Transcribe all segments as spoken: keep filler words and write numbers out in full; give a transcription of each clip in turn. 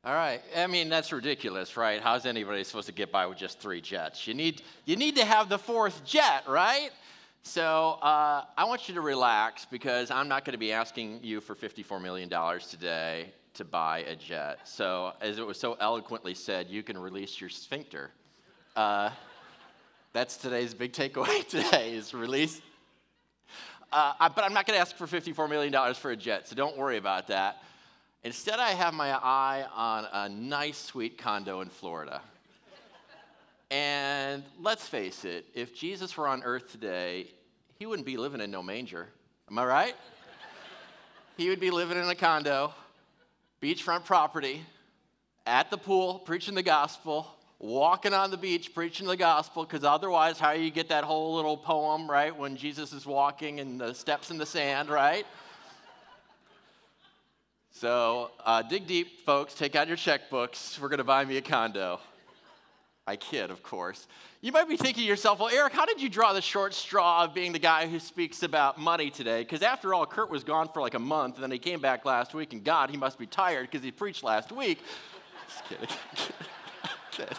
All right. I mean, that's ridiculous, right? How's anybody supposed to get by with just three jets? You need you need to have the fourth jet, right? So uh, I want you to relax because I'm not going to be asking you for fifty-four million dollars today to buy a jet. So as it was so eloquently said, you can release your sphincter. Uh, that's today's big takeaway today is release. Uh, I, but I'm not going to ask for fifty-four million dollars for a jet, so don't worry about that. Instead, I have my eye on a nice, sweet condo in Florida. And let's face it, if Jesus were on earth today, he wouldn't be living in no manger. Am I right? He would be living in a condo, beachfront property, at the pool, preaching the gospel, walking on the beach, preaching the gospel, because otherwise, how do you get that whole little poem, right, when Jesus is walking and the steps in the sand, right? So uh, dig deep, folks. Take out your checkbooks. We're going to buy me a condo. I kid, of course. You might be thinking to yourself, well, Eric, how did you draw the short straw of being the guy who speaks about money today? Because after all, Kurt was gone for like a month, and then he came back last week, and God, he must be tired because he preached last week. Just kidding. kidding.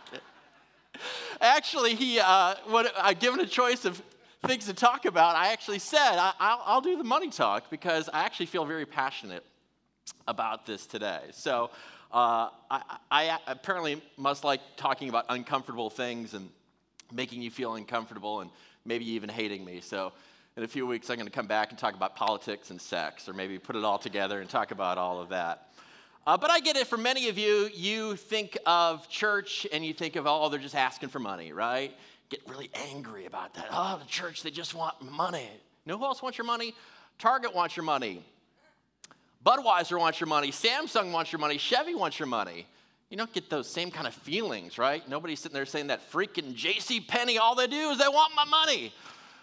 Actually, he, uh, when, uh, given a choice of things to talk about, I actually said, I, I'll, I'll do the money talk because I actually feel very passionate about this today. So uh, I, I apparently must like talking about uncomfortable things and making you feel uncomfortable and maybe even hating me. So in a few weeks, I'm going to come back and talk about politics and sex, or maybe put it all together and talk about all of that. Uh, but I get it. For many of you, you think of church and you think of, oh, they're just asking for money, right? Get really angry about that. Oh, the church, they just want money. You know who else wants your money? Target wants your money. Budweiser wants your money. Samsung wants your money. Chevy wants your money. You don't get those same kind of feelings, right? Nobody's sitting there saying that freaking JCPenney, all they do is they want my money.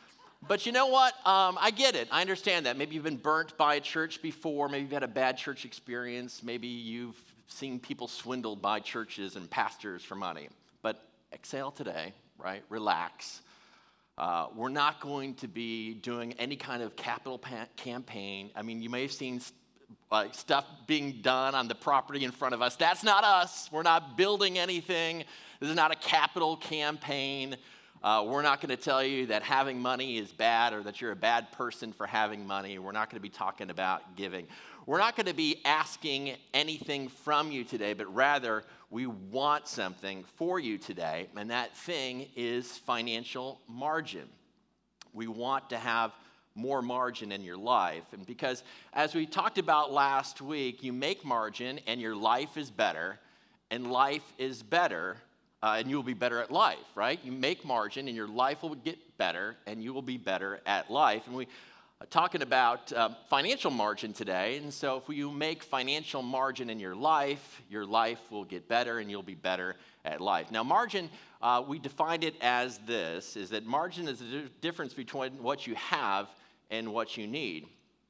But you know what? Um, I get it. I understand that. Maybe you've been burnt by a church before. Maybe you've had a bad church experience. Maybe you've seen people swindled by churches and pastors for money. But exhale today, right? Relax. Uh, we're not going to be doing any kind of capital pa- campaign. I mean, you may have seen Uh, stuff being done on the property in front of us. That's not us. We're not building anything. This is not a capital campaign. Uh, we're not going to tell you that having money is bad or that you're a bad person for having money. We're not going to be talking about giving. We're not going to be asking anything from you today, but rather we want something for you today, and that thing is financial margin. We want to have more margin in your life. And because as we talked about last week, you make margin and your life is better, and life is better, uh, and you'll be better at life, right? You make margin and your life will get better, and you will be better at life. And we are talking about uh, financial margin today. And so if you make financial margin in your life, your life will get better and you'll be better at life. Now, margin, uh, we defined it as this, is that margin is the difference between what you have and what you need.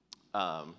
Um,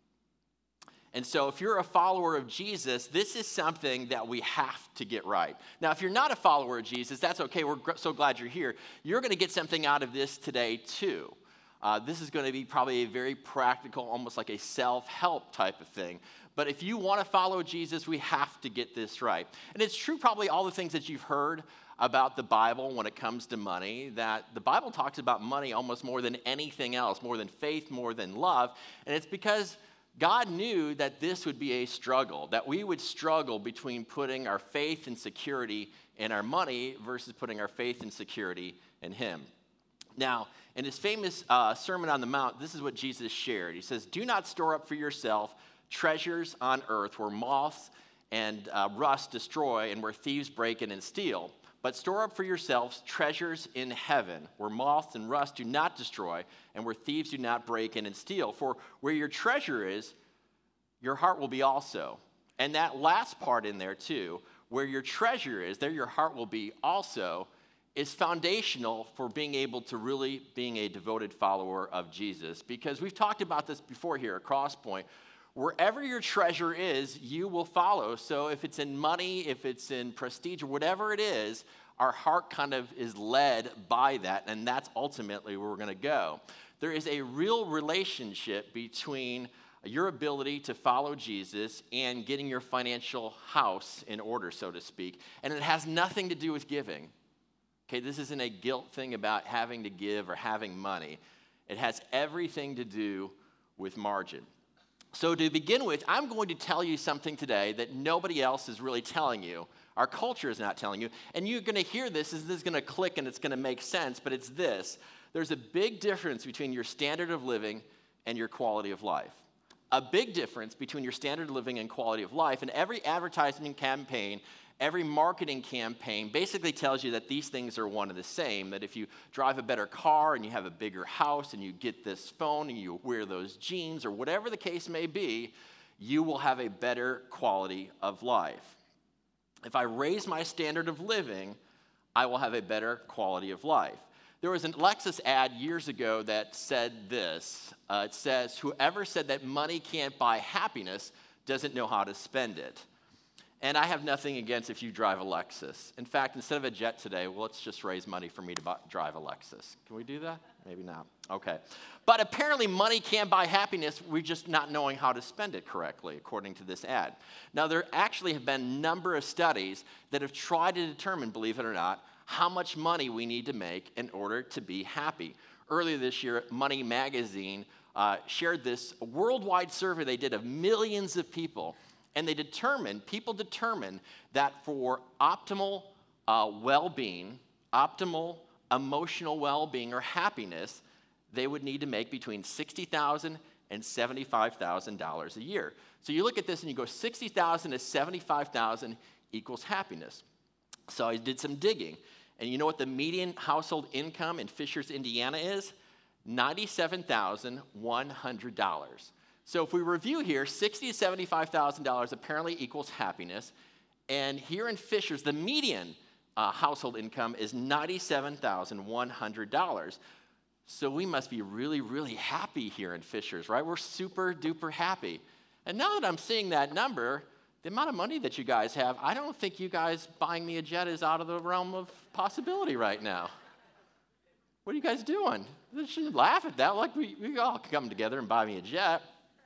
and so if you're a follower of Jesus, this is something that we have to get right. Now, if you're not a follower of Jesus, that's okay. We're gr- so glad you're here. You're going to get something out of this today, too. Uh, this is going to be probably a very practical, almost like a self-help type of thing. But if you want to follow Jesus, we have to get this right. And it's true probably all the things that you've heard about the Bible when it comes to money, that the Bible talks about money almost more than anything else, more than faith, more than love. And it's because God knew that this would be a struggle, that we would struggle between putting our faith and security in our money versus putting our faith and security in Him. Now, in his famous uh, Sermon on the Mount, this is what Jesus shared. He says, "Do not store up for yourself treasures on earth where moths and uh, rust destroy and where thieves break in and steal. But store up for yourselves treasures in heaven, where moths and rust do not destroy, and where thieves do not break in and steal. For where your treasure is, your heart will be also." And that last part in there too, where your treasure is, there your heart will be also, is foundational for being able to really being a devoted follower of Jesus. Because we've talked about this before here at Crosspoint. Wherever your treasure is, you will follow. So if it's in money, if it's in prestige, or whatever it is, our heart kind of is led by that, and that's ultimately where we're going to go. There is a real relationship between your ability to follow Jesus and getting your financial house in order, so to speak. And it has nothing to do with giving. Okay, this isn't a guilt thing about having to give or having money. It has everything to do with margin. So to begin with, I'm going to tell you something today that nobody else is really telling you. Our culture is not telling you. And you're going to hear this, and this is going to click and it's going to make sense, but it's this. There's a big difference between your standard of living and your quality of life. A big difference between your standard of living and quality of life. And every advertising campaign, every marketing campaign basically tells you that these things are one and the same, that if you drive a better car and you have a bigger house and you get this phone and you wear those jeans or whatever the case may be, you will have a better quality of life. If I raise my standard of living, I will have a better quality of life. There was an Lexus ad years ago that said this. Uh, it says, whoever said that money can't buy happiness doesn't know how to spend it. And I have nothing against if you drive a Lexus. In fact, instead of a jet today, well, let's just raise money for me to buy, drive a Lexus. Can we do that? Maybe not. Okay. But apparently money can buy happiness. We're just not knowing how to spend it correctly, according to this ad. Now, there actually have been a number of studies that have tried to determine, believe it or not, how much money we need to make in order to be happy. Earlier this year, Money Magazine uh, shared this worldwide survey they did of millions of people. And they determined, people determined that for optimal uh, well-being, optimal emotional well-being or happiness, they would need to make between sixty thousand dollars and seventy-five thousand dollars a year. So you look at this and you go sixty thousand dollars to seventy-five thousand dollars equals happiness. So I did some digging. And you know what the median household income in Fishers, Indiana is? ninety-seven thousand one hundred dollars. So if we review here, sixty thousand to seventy-five thousand dollars apparently equals happiness. And here in Fishers, the median uh, household income is ninety-seven thousand one hundred dollars. So we must be really, really happy here in Fishers, right? We're super duper happy. And now that I'm seeing that number, the amount of money that you guys have, I don't think you guys buying me a jet is out of the realm of possibility right now. What are you guys doing? You shouldn't laugh at that. Like we, we all come together and buy me a jet.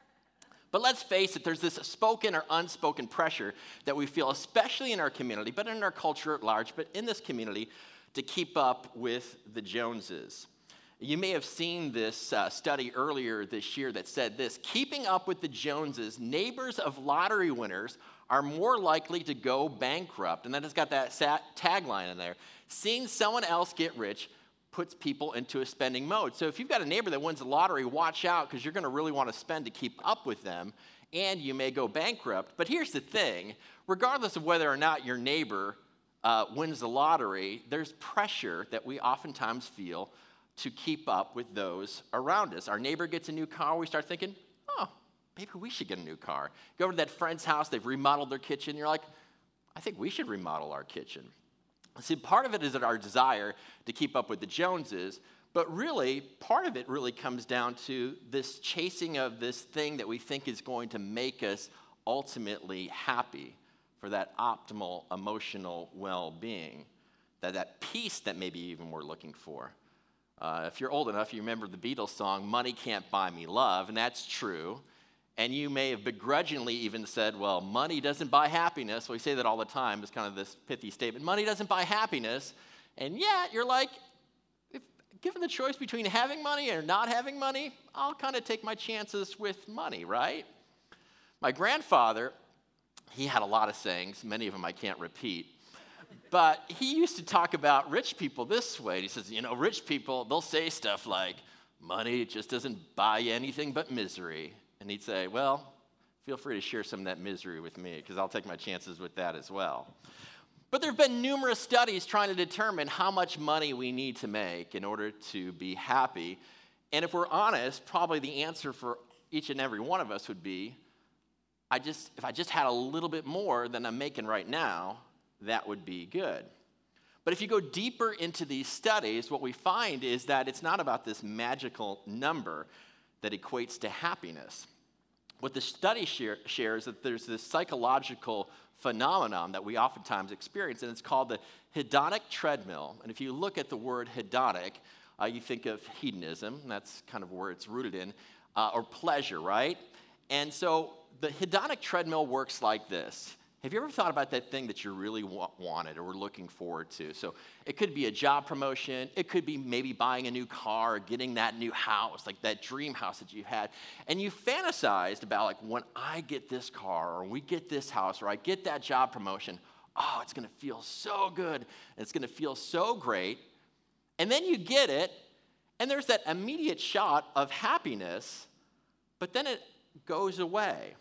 But let's face it, there's this spoken or unspoken pressure that we feel, especially in our community, but in our culture at large, but in this community, to keep up with the Joneses. You may have seen this uh, study earlier this year that said this: keeping up with the Joneses, neighbors of lottery winners are more likely to go bankrupt. And then it's got that sat- tagline in there. Seeing someone else get rich puts people into a spending mode. So if you've got a neighbor that wins the lottery, watch out, because you're going to really want to spend to keep up with them, and you may go bankrupt. But here's the thing. Regardless of whether or not your neighbor uh, wins the lottery, there's pressure that we oftentimes feel to keep up with those around us. Our neighbor gets a new car, we start thinking, oh, maybe we should get a new car. Go over to that friend's house, they've remodeled their kitchen, you're like, I think we should remodel our kitchen. See, part of it is our desire to keep up with the Joneses, but really, part of it really comes down to this chasing of this thing that we think is going to make us ultimately happy, for that optimal emotional well-being, that, that peace that maybe even we're looking for. Uh, if you're old enough, you remember the Beatles song, Money Can't Buy Me Love, and that's true. And you may have begrudgingly even said, well, money doesn't buy happiness. Well, we say that all the time. It's kind of this pithy statement. Money doesn't buy happiness. And yet, you're like, if given the choice between having money or not having money, I'll kind of take my chances with money, right? My grandfather, he had a lot of sayings. Many of them I can't repeat. But he used to talk about rich people this way. He says, you know, rich people, they'll say stuff like, money just doesn't buy you anything but misery. And he'd say, well, feel free to share some of that misery with me, because I'll take my chances with that as well. But there have been numerous studies trying to determine how much money we need to make in order to be happy. And if we're honest, probably the answer for each and every one of us would be, I just, if I just had a little bit more than I'm making right now, that would be good. But if you go deeper into these studies, what we find is that it's not about this magical number that equates to happiness. What the study share, shares that there's this psychological phenomenon that we oftentimes experience, and it's called the hedonic treadmill. And if you look at the word hedonic, uh, you think of hedonism, and that's kind of where it's rooted in, uh, or pleasure, right? And so the hedonic treadmill works like this. Have you ever thought about that thing that you really wa- wanted or were looking forward to? So it could be a job promotion. It could be maybe buying a new car, or getting that new house, like that dream house that you had. And you fantasized about, like, when I get this car, or we get this house, or I get that job promotion, oh, it's going to feel so good. And it's going to feel so great. And then you get it, and there's that immediate shot of happiness, but then it goes away.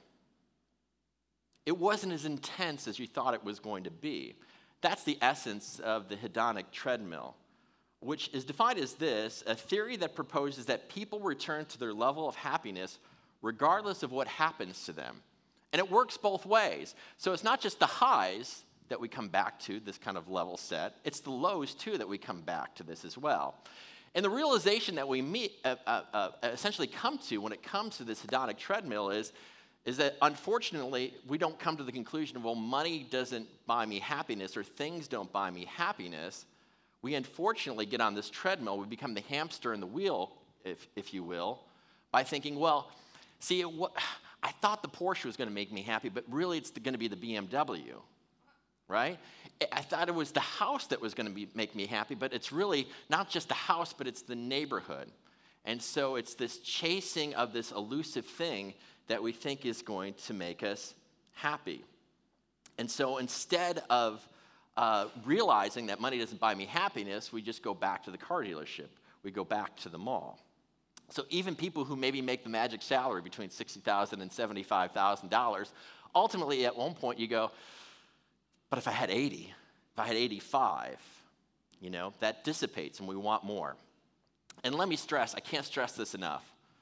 It wasn't as intense as you thought it was going to be. That's the essence of the hedonic treadmill, which is defined as this: a theory that proposes that people return to their level of happiness regardless of what happens to them. And it works both ways. So it's not just the highs that we come back to, this kind of level set. It's the lows, too, that we come back to this as well. And the realization that we meet, uh, uh, uh, essentially come to when it comes to this hedonic treadmill is, is that, unfortunately, we don't come to the conclusion of, well, money doesn't buy me happiness or things don't buy me happiness. We unfortunately get on this treadmill. We become the hamster in the wheel, if, if you will, by thinking, well, see, it, what, I thought the Porsche was going to make me happy, but really it's going to be the B M W, right? I thought it was the house that was going to be, make me happy, but it's really not just the house, but it's the neighborhood. And so it's this chasing of this elusive thing that we think is going to make us happy. And so instead of uh, realizing that money doesn't buy me happiness, we just go back to the car dealership. We go back to the mall. So even people who maybe make the magic salary between sixty thousand dollars and seventy-five thousand dollars, ultimately at one point you go, but if I had eighty, if I had eighty-five, you know, that dissipates and we want more. And let me stress, I can't stress this enough.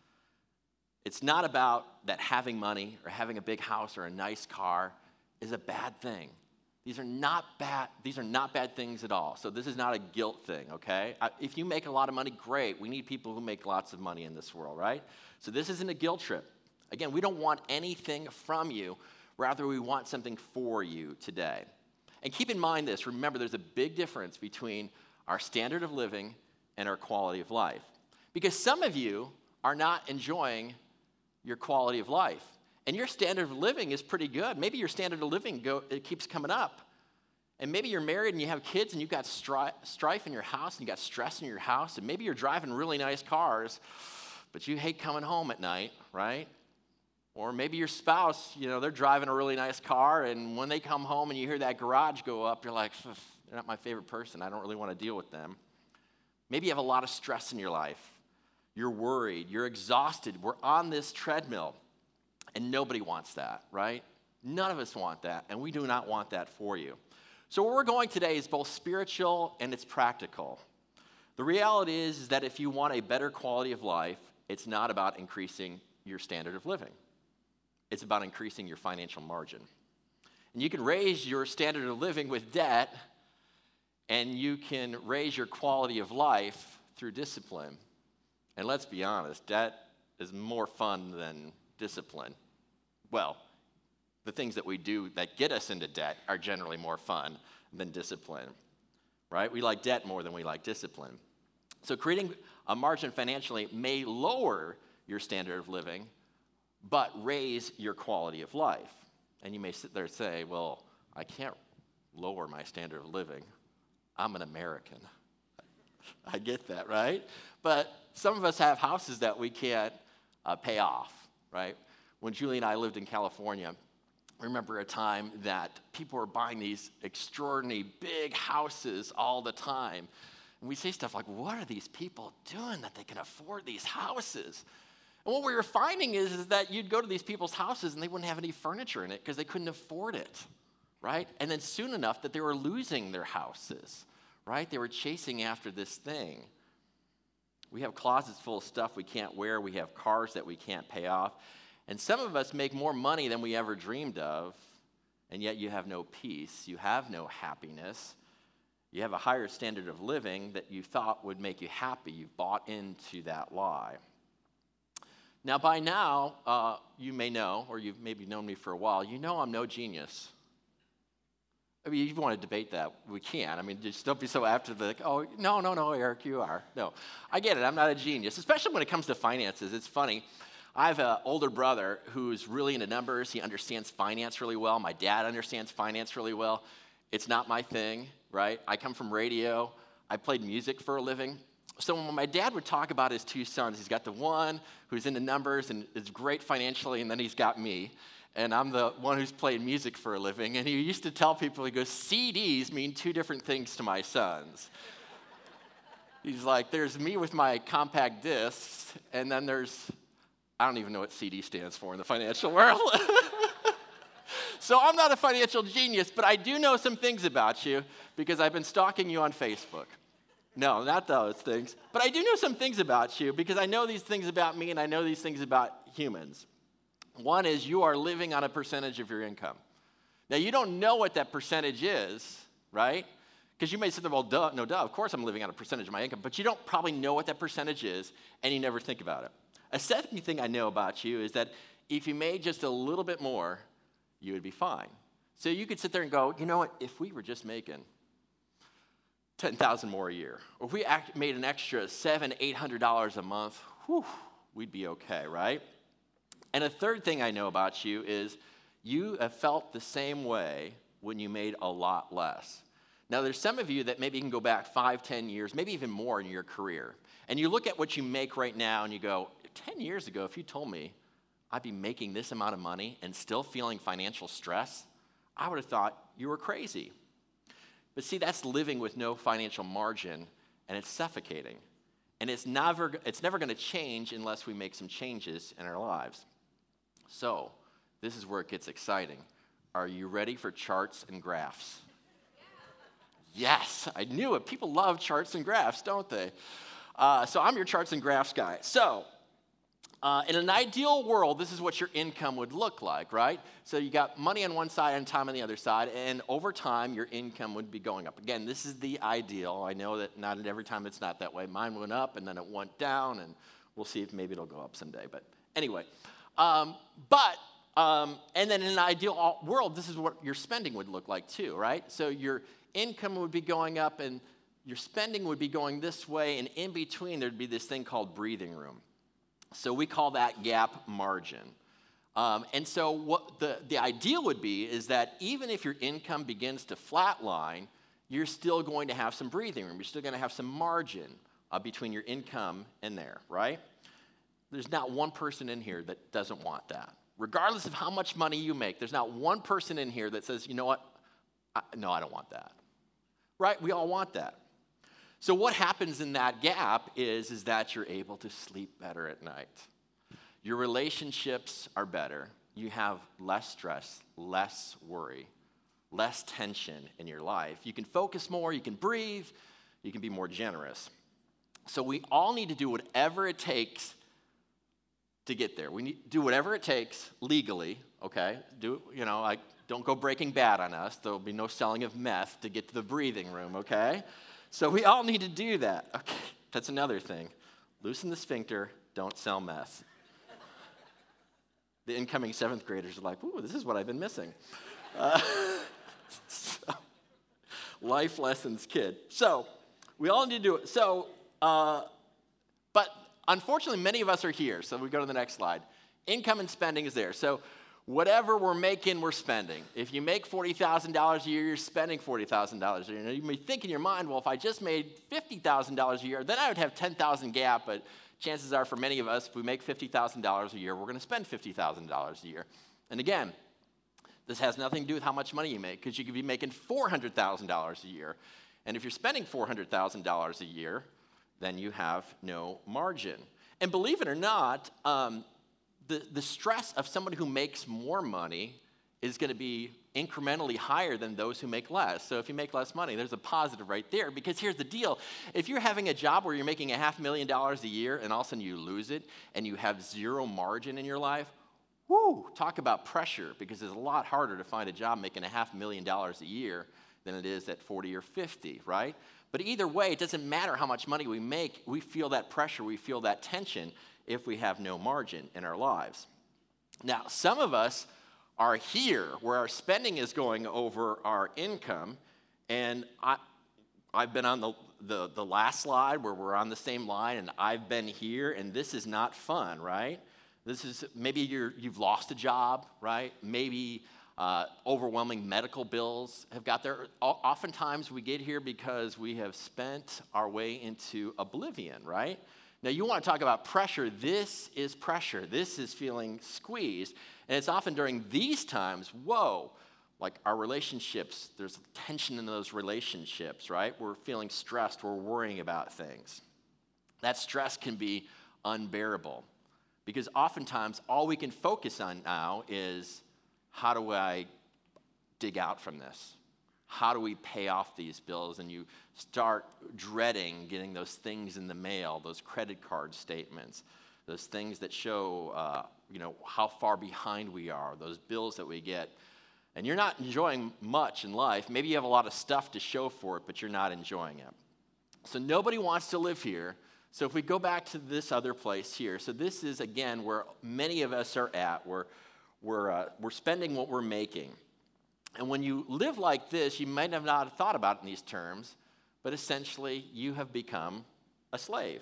It's not about that having money or having a big house or a nice car is a bad thing. These are not bad, these are not bad things at all. So this is not a guilt thing, okay? If you make a lot of money, great. We need people who make lots of money in this world, right? So this isn't a guilt trip. Again, we don't want anything from you. Rather, we want something for you today. And keep in mind this. Remember, there's a big difference between our standard of living and our quality of life. Because some of you are not enjoying your quality of life. And your standard of living is pretty good. Maybe your standard of living go, it keeps coming up. And maybe you're married and you have kids and you've got stri- strife in your house and you got stress in your house. And maybe you're driving really nice cars, but you hate coming home at night, right? Or maybe your spouse, you know, they're driving a really nice car, and when they come home and you hear that garage go up, you're like, they're not my favorite person. I don't really want to deal with them. Maybe you have a lot of stress in your life. You're worried. You're exhausted. We're on this treadmill, and nobody wants that, right? None of us want that, and we do not want that for you. So where we're going today is both spiritual and it's practical. The reality is, is that if you want a better quality of life, it's not about increasing your standard of living. It's about increasing your financial margin. And you can raise your standard of living with debt, and you can raise your quality of life through discipline. And let's be honest, debt is more fun than discipline. Well, the things that we do that get us into debt are generally more fun than discipline, right? We like debt more than we like discipline. So creating a margin financially may lower your standard of living, but raise your quality of life. And you may sit there and say, well, I can't lower my standard of living. I'm an American. I get that, right? But some of us have houses that we can't uh, pay off, right? When Julie and I lived in California, I remember a time that people were buying these extraordinary big houses all the time. And we say stuff like, what are these people doing that they can afford these houses? And what we were finding is, is that you'd go to these people's houses and they wouldn't have any furniture in it because they couldn't afford it, right? And then soon enough that they were losing their houses, right? They were chasing after this thing. We have closets full of stuff we can't wear. We have cars that we can't pay off. And some of us make more money than we ever dreamed of, and yet you have no peace. You have no happiness. You have a higher standard of living that you thought would make you happy. You've bought into that lie. Now, by now, uh, you may know, or you've maybe known me for a while, you know I'm no genius. I mean, if you want to debate that, we can. I mean, just don't be so after the, oh, no, no, no, Eric, you are. No, I get it. I'm not a genius, especially when it comes to finances. It's funny. I have an older brother who's really into numbers. He understands finance really well. My dad understands finance really well. It's not my thing, right? I come from radio. I played music for a living. So when my dad would talk about his two sons, he's got the one who's into numbers and is great financially, and then he's got me. And I'm the one who's playing music for a living. And he used to tell people, he goes, C Ds mean two different things to my sons. He's like, there's me with my compact discs, and then there's, I don't even know what C D stands for in the financial world. So I'm not a financial genius, but I do know some things about you because I've been stalking you on Facebook. No, not those things. But I do know some things about you because I know these things about me and I know these things about humans. One is you are living on a percentage of your income. Now, you don't know what that percentage is, right? Because you may say, well, duh, no, duh, of course I'm living on a percentage of my income, but you don't probably know what that percentage is, and you never think about it. A second thing I know about you is that if you made just a little bit more, you would be fine. So you could sit there and go, you know what, if we were just making ten thousand dollars more a year, or if we act, made an extra seven hundred dollars, eight hundred dollars a month, whew, we'd be okay, right? And a third thing I know about you is you have felt the same way when you made a lot less. Now, there's some of you that maybe can go back five, ten years, maybe even more in your career. And you look at what you make right now and you go, ten years ago, if you told me I'd be making this amount of money and still feeling financial stress, I would have thought you were crazy. But see, that's living with no financial margin, and it's suffocating. And it's never, it's never going to change unless we make some changes in our lives. So, this is where it gets exciting. Are you ready for charts and graphs? Yes, I knew it. People love charts and graphs, don't they? Uh, so I'm your charts and graphs guy. So, uh, in an ideal world, this is what your income would look like, right? So you got money on one side and time on the other side, and over time, your income would be going up. Again, this is the ideal. I know that not every time it's not that way. Mine went up, and then it went down, and we'll see if maybe it'll go up someday. But anyway, um, but um, and then in an ideal world, this is what your spending would look like too, right? So your income would be going up and your spending would be going this way, and in between there'd be this thing called breathing room. So we call that gap margin. Um, and so what the, the ideal would be is that even if your income begins to flatline, you're still going to have some breathing room. You're still going to have some margin uh, between your income and there, right? There's not one person in here that doesn't want that. Regardless of how much money you make, there's not one person in here that says, you know what, I, no, I don't want that. Right? We all want that. So what happens in that gap is, is that you're able to sleep better at night. Your relationships are better. You have less stress, less worry, less tension in your life. You can focus more, you can breathe, you can be more generous. So we all need to do whatever it takes to get there. We need to do whatever it takes legally, okay? Do, you know, like, don't go Breaking Bad on us. There'll be no selling of meth to get to the breathing room, okay? So we all need to do that. Okay, that's another thing. Loosen the sphincter, don't sell meth. The incoming seventh graders are like, ooh, this is what I've been missing. Uh, so, life lessons, kid. So we all need to do it. So, uh, but unfortunately, many of us are here. So we go to the next slide. Income and spending is there. So whatever we're making, we're spending. If you make forty thousand dollars a year, you're spending forty thousand dollars a year. You may think in your mind, well, if I just made fifty thousand dollars a year, then I would have ten thousand dollars gap, but chances are for many of us, if we make fifty thousand dollars a year, we're going to spend fifty thousand dollars a year. And again, this has nothing to do with how much money you make, because you could be making four hundred thousand dollars a year. And if you're spending four hundred thousand dollars a year, then you have no margin. And believe it or not, um, The, the stress of somebody who makes more money is going to be incrementally higher than those who make less. So if you make less money, there's a positive right there. Because here's the deal. If you're having a job where you're making a half million dollars a year and all of a sudden you lose it and you have zero margin in your life, whoo, talk about pressure, because it's a lot harder to find a job making a half million dollars a year than it is at forty or fifty, right? But either way, it doesn't matter how much money we make. We feel that pressure. We feel that tension if we have no margin in our lives. Now, some of us are here where our spending is going over our income, and I, I've been on the, the, the last slide where we're on the same line, and I've been here, and this is not fun, right? This is maybe you're, you've lost a job, right? Maybe uh, overwhelming medical bills have got there. O- oftentimes we get here because we have spent our way into oblivion, right? Now you want to talk about pressure. This is pressure. This is feeling squeezed. And it's often during these times, whoa, like our relationships, there's tension in those relationships, right? We're feeling stressed. We're worrying about things. That stress can be unbearable because oftentimes all we can focus on now is how do I dig out from this? How do we pay off these bills? And you start dreading getting those things in the mail, those credit card statements, those things that show, uh, you know, how far behind we are, those bills that we get. And you're not enjoying much in life. Maybe you have a lot of stuff to show for it, but you're not enjoying it. So nobody wants to live here. So if we go back to this other place here, so this is, again, where many of us are at. We're, we're, uh, we're spending what we're making. And when you live like this, you might have not thought about it in these terms, but essentially you have become a slave.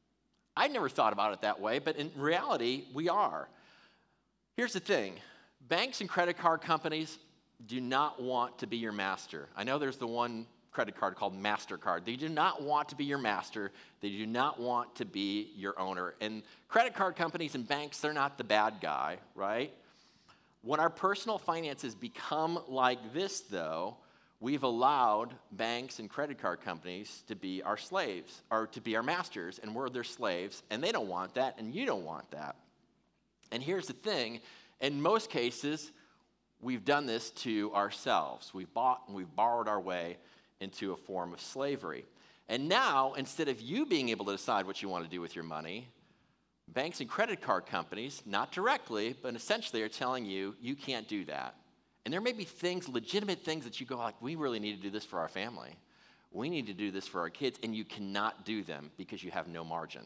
I never thought about it that way, but in reality, we are. Here's the thing. Banks and credit card companies do not want to be your master. I know there's the one credit card called MasterCard. They do not want to be your master. They do not want to be your owner. And credit card companies and banks, they're not the bad guy, right? When our personal finances become like this, though, we've allowed banks and credit card companies to be our slaves, or to be our masters, and we're their slaves, and they don't want that, and you don't want that. And here's the thing. In most cases, we've done this to ourselves. We've bought and we've borrowed our way into a form of slavery. And now, instead of you being able to decide what you want to do with your money, banks and credit card companies, not directly, but essentially are telling you, you can't do that. And there may be things, legitimate things that you go like, we really need to do this for our family. We need to do this for our kids, and you cannot do them because you have no margin.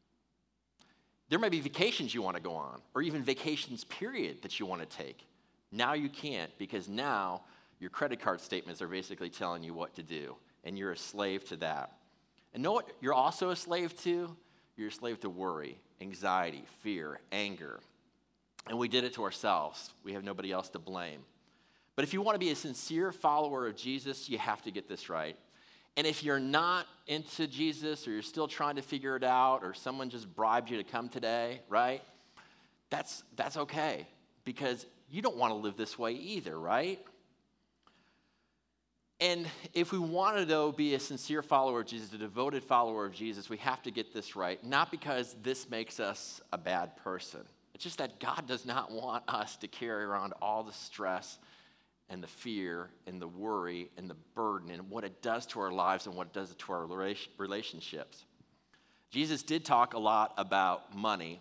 There may be vacations you want to go on, or even vacations, period, that you want to take. Now you can't because now your credit card statements are basically telling you what to do, and you're a slave to that. And know what you're also a slave to? You're a slave to worry, anxiety, fear, anger. And we did it to ourselves. We have nobody else to blame. But if you want to be a sincere follower of Jesus, you have to get this right. And if you're not into Jesus, or you're still trying to figure it out, or someone just bribed you to come today, right? That's, that's okay, because you don't want to live this way either, right? And if we want to, though, be a sincere follower of Jesus, a devoted follower of Jesus, we have to get this right, not because this makes us a bad person. It's just that God does not want us to carry around all the stress and the fear and the worry and the burden and what it does to our lives and what it does to our relationships. Jesus did talk a lot about money,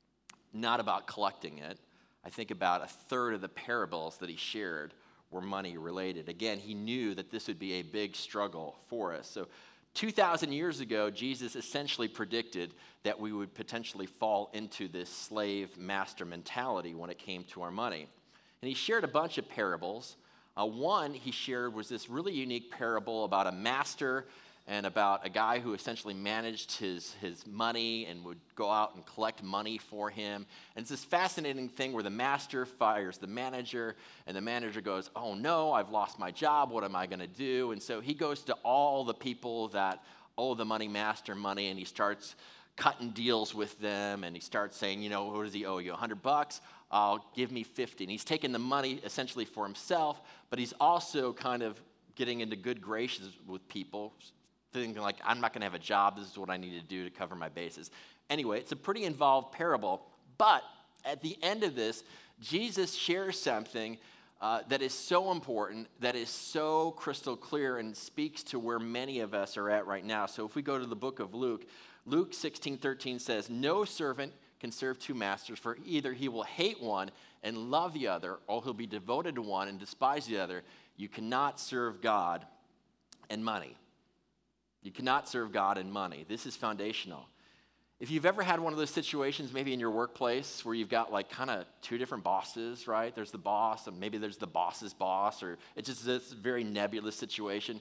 not about collecting it. I think about a third of the parables that he shared were money related. Again, he knew that this would be a big struggle for us. So two thousand years ago, Jesus essentially predicted that we would potentially fall into this slave master mentality when it came to our money. And he shared a bunch of parables. Uh, one he shared was this really unique parable about a master and about a guy who essentially managed his, his money and would go out and collect money for him. And it's this fascinating thing where the master fires the manager, and the manager goes, oh no, I've lost my job, what am I gonna do? And so he goes to all the people that owe the money master money, and he starts cutting deals with them, and he starts saying, you know, what does he owe you, a hundred bucks? I'll give me fifty. And he's taking the money essentially for himself, but he's also kind of getting into good graces with people, thinking like, I'm not gonna have a job, this is what I need to do to cover my bases. Anyway, it's a pretty involved parable, but at the end of this, Jesus shares something uh, that is so important, that is so crystal clear and speaks to where many of us are at right now. So if we go to the book of Luke, Luke sixteen thirteen says, no servant can serve two masters, for either he will hate one and love the other, or he'll be devoted to one and despise the other. You cannot serve God and money. You cannot serve God and money. This is foundational. If you've ever had one of those situations, maybe in your workplace, where you've got like kind of two different bosses, right? There's the boss, and maybe there's the boss's boss, or it's just this very nebulous situation.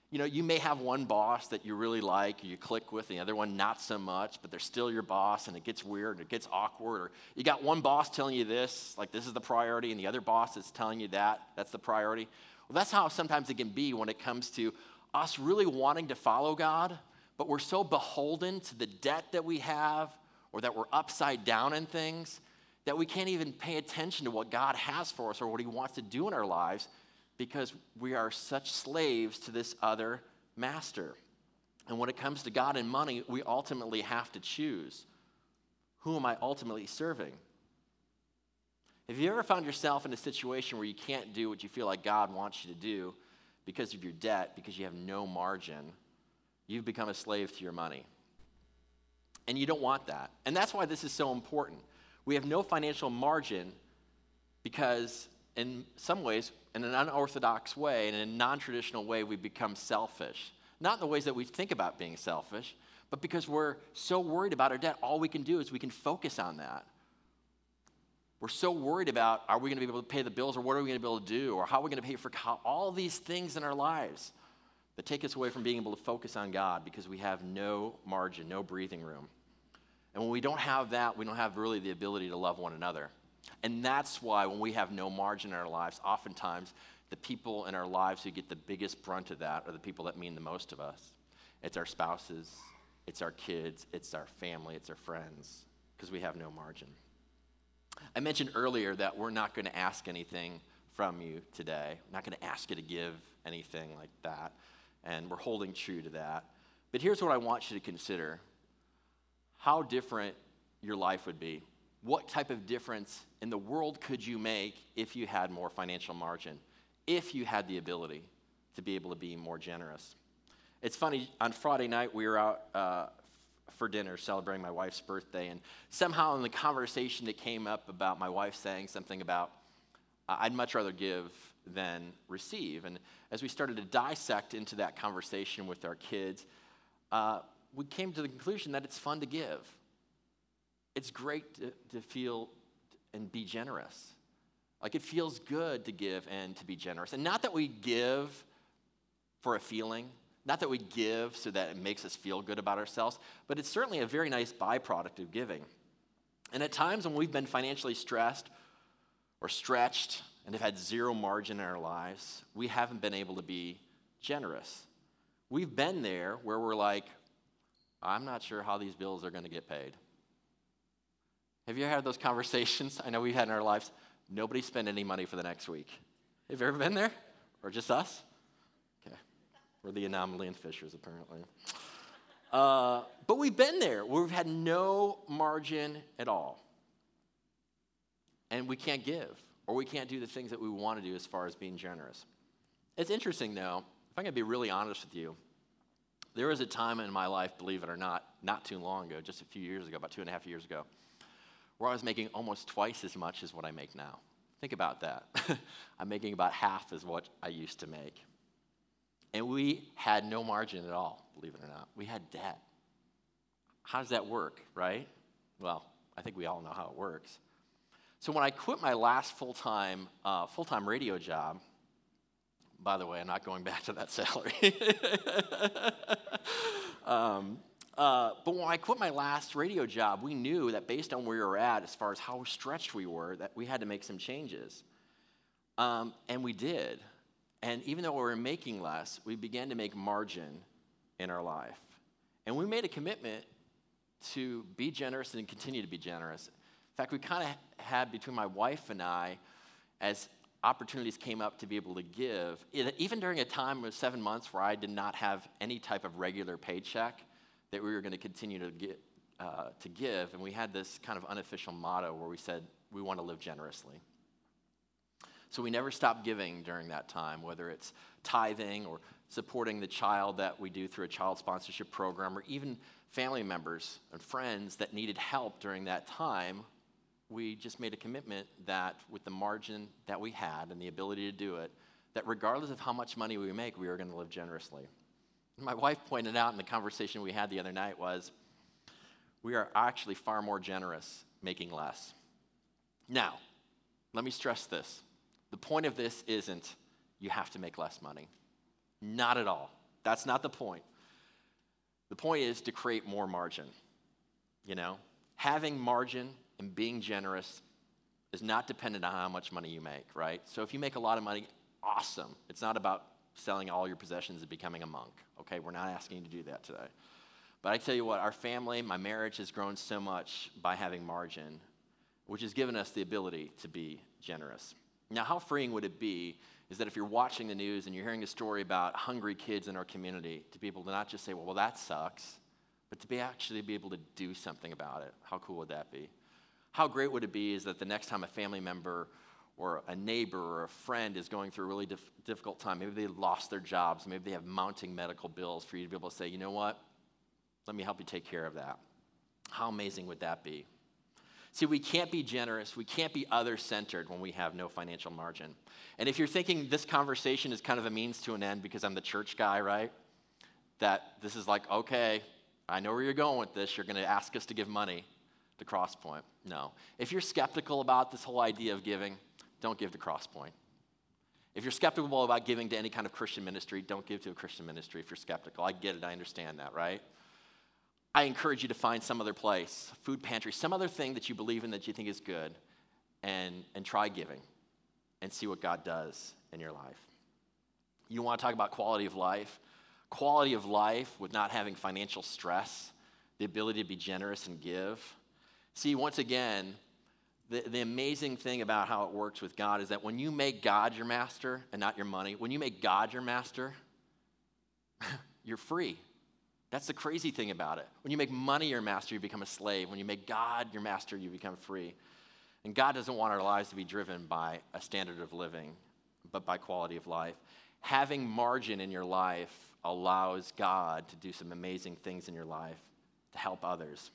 You know, you may have one boss that you really like, or you click with, and the other one not so much, but they're still your boss, and it gets weird, and it gets awkward. Or you got one boss telling you this, like this is the priority, and the other boss is telling you that, that's the priority. Well, that's how sometimes it can be when it comes to us really wanting to follow God, but we're so beholden to the debt that we have, or that we're upside down in things, that we can't even pay attention to what God has for us or what he wants to do in our lives, because we are such slaves to this other master. And when it comes to God and money, we ultimately have to choose. Who am I ultimately serving? Have you ever found yourself in a situation where you can't do what you feel like God wants you to do because of your debt, because you have no margin? You've become a slave to your money. And you don't want that. And that's why this is so important. We have no financial margin because in some ways, in an unorthodox way, in a non-traditional way, we become selfish. Not in the ways that we think about being selfish, but because we're so worried about our debt, all we can do is we can focus on that. We're so worried about, are we going to be able to pay the bills, or what are we going to be able to do, or how are we going to pay for co- all these things in our lives that take us away from being able to focus on God because we have no margin, no breathing room. And when we don't have that, we don't have really the ability to love one another. And that's why when we have no margin in our lives, oftentimes the people in our lives who get the biggest brunt of that are the people that mean the most of us. It's our spouses, it's our kids, it's our family, it's our friends, because we have no margin. I mentioned earlier that we're not going to ask anything from you today. We're not going to ask you to give anything like that, and we're holding true to that. But here's what I want you to consider. How different your life would be. What type of difference in the world could you make if you had more financial margin, if you had the ability to be able to be more generous? It's funny, on Friday night we were out uh, for dinner celebrating my wife's birthday, and somehow in the conversation it came up about my wife saying something about, I'd much rather give than receive. And as we started to dissect into that conversation with our kids, uh, we came to the conclusion that it's fun to give. It's great to, to feel and be generous. Like, it feels good to give and to be generous. And not that we give for a feeling, not that we give so that it makes us feel good about ourselves, but it's certainly a very nice byproduct of giving. And at times when we've been financially stressed or stretched and have had zero margin in our lives, we haven't been able to be generous. We've been there where we're like, I'm not sure how these bills are going to get paid. Have you ever had those conversations? I know we've had in our lives. Nobody spend any money for the next week. Have you ever been there? Or just us? Okay. We're the anomaly and fishers, apparently. Uh, but we've been there where we've had no margin at all. And we can't give, or we can't do the things that we want to do as far as being generous. It's interesting, though, if I'm going to be really honest with you, there was a time in my life, believe it or not, not too long ago, just a few years ago, about two and a half years ago, where I was making almost twice as much as what I make now. Think about that. I'm making about half as what I used to make. And we had no margin at all, believe it or not. We had debt. How does that work, right? Well, I think we all know how it works. So when I quit my last full-time uh, full-time radio job, by the way, I'm not going back to that salary. um, Uh, but when I quit my last radio job, we knew that based on where we were at, as far as how stretched we were, that we had to make some changes. Um, and we did. And even though we were making less, we began to make margin in our life. And we made a commitment to be generous and continue to be generous. In fact, we kind of had, between my wife and I, as opportunities came up to be able to give, even during a time of seven months where I did not have any type of regular paycheck, that we were going to continue to get, uh, to give, and we had this kind of unofficial motto where we said, we want to live generously. So we never stopped giving during that time, whether it's tithing or supporting the child that we do through a child sponsorship program, or even family members and friends that needed help during that time. We just made a commitment that with the margin that we had and the ability to do it, that regardless of how much money we make, we were going to live generously. My wife pointed out in the conversation we had the other night was, we are actually far more generous making less. Now, let me stress this. The point of this isn't you have to make less money. Not at all. That's not the point. The point is to create more margin, you know? Having margin and being generous is not dependent on how much money you make, right? So if you make a lot of money, awesome. It's not about selling all your possessions and becoming a monk, okay? We're not asking you to do that today. But I tell you what, our family, my marriage has grown so much by having margin, which has given us the ability to be generous. Now, how freeing would it be is that if you're watching the news and you're hearing a story about hungry kids in our community, to be able to not just say, well, well that sucks, but to be actually be able to do something about it. How cool would that be? How great would it be is that the next time a family member or a neighbor or a friend is going through a really dif- difficult time, maybe they lost their jobs, maybe they have mounting medical bills, for you to be able to say, you know what, let me help you take care of that. How amazing would that be? See, we can't be generous, we can't be other-centered when we have no financial margin. And if you're thinking this conversation is kind of a means to an end because I'm the church guy, right? That this is like, okay, I know where you're going with this. You're going to ask us to give money to Crosspoint. No. If you're skeptical about this whole idea of giving, don't give to Crosspoint. If you're skeptical about giving to any kind of Christian ministry, don't give to a Christian ministry if you're skeptical. I get it. I understand that, right? I encourage you to find some other place, food pantry, some other thing that you believe in that you think is good, and, and try giving and see what God does in your life. You want to talk about quality of life? Quality of life with not having financial stress, the ability to be generous and give. See, once again, the, the amazing thing about how it works with God is that when you make God your master and not your money, when you make God your master, you're free. That's the crazy thing about it. When you make money your master, you become a slave. When you make God your master, you become free. And God doesn't want our lives to be driven by a standard of living, but by quality of life. Having margin in your life allows God to do some amazing things in your life to help others.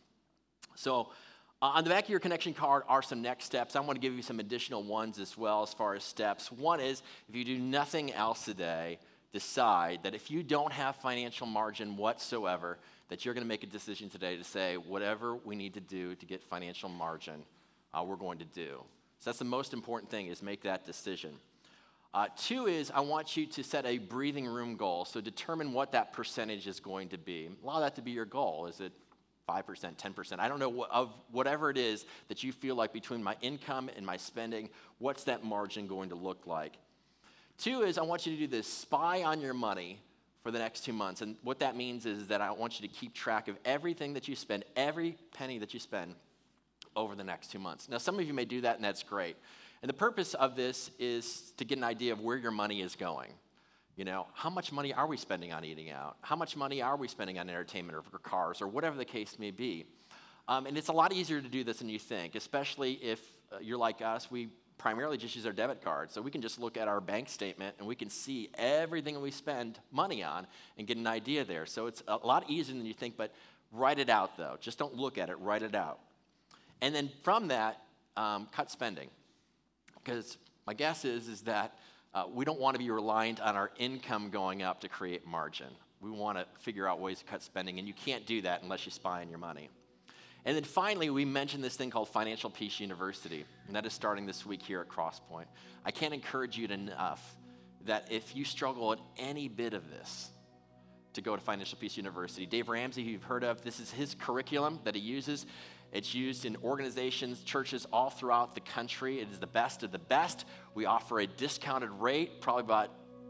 So uh, on the back of your connection card are some next steps. I want to give you some additional ones as well as far as steps. One is, if you do nothing else today, decide that if you don't have financial margin whatsoever, that you're going to make a decision today to say, whatever we need to do to get financial margin, uh, we're going to do. So that's the most important thing, is make that decision. Uh, two is, I want you to set a breathing room goal. So determine what that percentage is going to be. Allow that to be your goal. Is it five percent, ten percent? I don't know, what, of whatever it is that you feel like between my income and my spending, what's that margin going to look like? Two is, I want you to do this, spy on your money for the next two months. And what that means is that I want you to keep track of everything that you spend, every penny that you spend over the next two months. Now, some of you may do that, and that's great. And the purpose of this is to get an idea of where your money is going. You know, how much money are we spending on eating out? How much money are we spending on entertainment or for cars or whatever the case may be? Um, and it's a lot easier to do this than you think, especially if uh, you're like us. We primarily just use our debit card. So we can just look at our bank statement and we can see everything we spend money on and get an idea there. So it's a lot easier than you think, but write it out though. Just don't look at it, write it out. And then from that, um, cut spending. Because my guess is, is that uh, we don't want to be reliant on our income going up to create margin. We want to figure out ways to cut spending, and you can't do that unless you spy on your money. And then finally, we mentioned this thing called Financial Peace University, and that is starting this week here at Crosspoint. I can't encourage you enough that if you struggle at any bit of this, to go to Financial Peace University. Dave Ramsey, who you've heard of, this is his curriculum that he uses. It's used in organizations, churches all throughout the country. It is the best of the best. We offer a discounted rate, probably about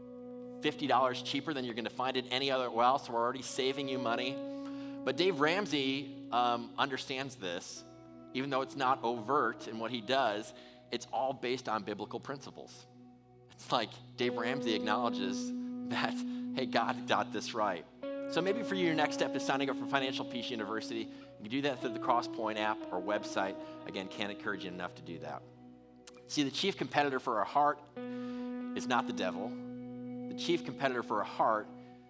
fifty dollars cheaper than you're going to find it any other well, so we're already saving you money. But Dave Ramsey um, understands this, even though it's not overt in what he does. It's all based on biblical principles. It's like Dave Ramsey acknowledges that, hey, God got this right. So maybe for you, your next step is signing up for Financial Peace University. You can do that through the Crosspoint app or website. Again, can't encourage you enough to do that. See, the chief competitor for our heart is not the devil. The chief competitor for our heart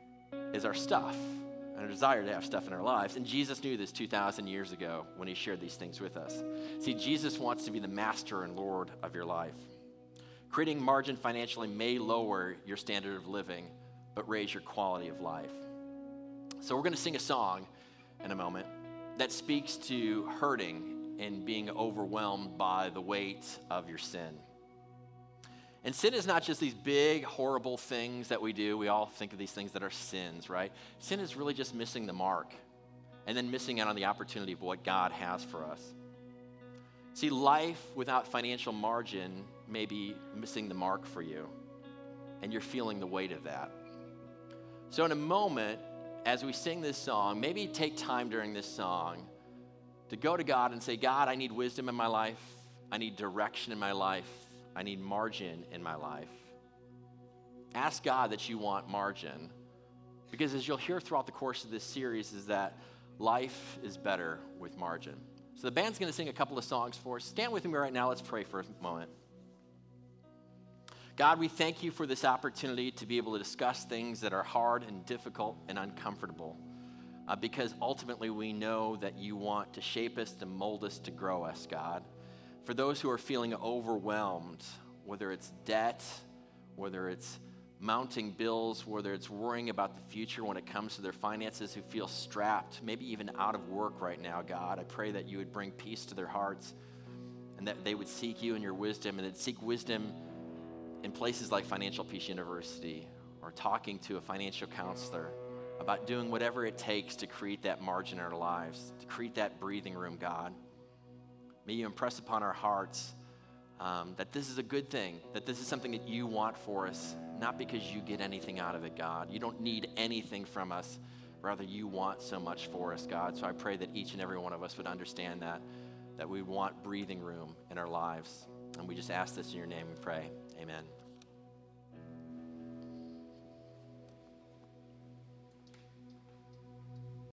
is our stuff and our desire to have stuff in our lives. And Jesus knew this two thousand years ago when he shared these things with us. See, Jesus wants to be the master and Lord of your life. Creating margin financially may lower your standard of living, but raise your quality of life. So we're going to sing a song in a moment that speaks to hurting and being overwhelmed by the weight of your sin. And sin is not just these big, horrible things that we do. We all think of these things that are sins, right? Sin is really just missing the mark and then missing out on the opportunity of what God has for us. See, life without financial margin may be missing the mark for you, and you're feeling the weight of that. So in a moment, as we sing this song, maybe take time during this song to go to God and say, God, I need wisdom in my life. I need direction in my life. I need margin in my life. Ask God that you want margin, because as you'll hear throughout the course of this series is that life is better with margin. So the band's going to sing a couple of songs for us. Stand with me right now. Let's pray for a moment. God, we thank you for this opportunity to be able to discuss things that are hard and difficult and uncomfortable, uh, because ultimately we know that you want to shape us, to mold us, to grow us, God. For those who are feeling overwhelmed, whether it's debt, whether it's mounting bills, whether it's worrying about the future when it comes to their finances, who feel strapped, maybe even out of work right now, God, I pray that you would bring peace to their hearts and that they would seek you and your wisdom, and they'd seek wisdom in places like Financial Peace University, or talking to a financial counselor about doing whatever it takes to create that margin in our lives, to create that breathing room, God. May you impress upon our hearts um, that this is a good thing, that this is something that you want for us, not because you get anything out of it, God. You don't need anything from us. Rather, you want so much for us, God. So I pray that each and every one of us would understand that, that we want breathing room in our lives. And we just ask this in your name and pray. Amen.